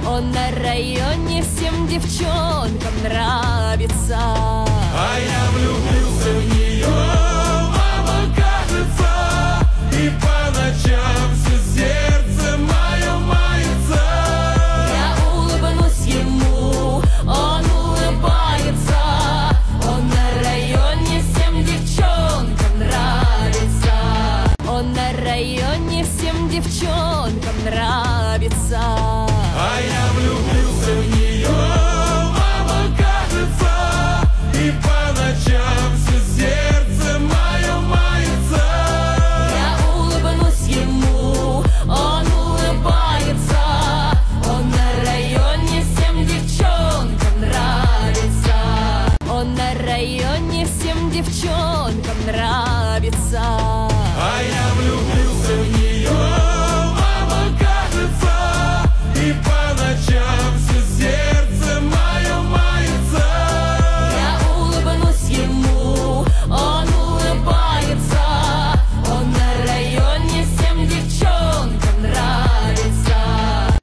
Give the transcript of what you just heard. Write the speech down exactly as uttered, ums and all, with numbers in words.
Он на районе всем девчонкам нравится. А я влюбился в нее, мама, кажется, и по ночам все сердце мое мается. Я улыбнусь ему, он улыбается. Он на районе всем девчонкам нравится. Он на районе всем девчонкам нравится. А я влюбился в нее, мама, кажется, и по ночам все сердце мое мается. Я улыбнусь ему, он улыбается. Он на районе всем девчонкам нравится. Он на районе всем девчонкам нравится. А я влюбился в нее, мама, кажется, и по ночам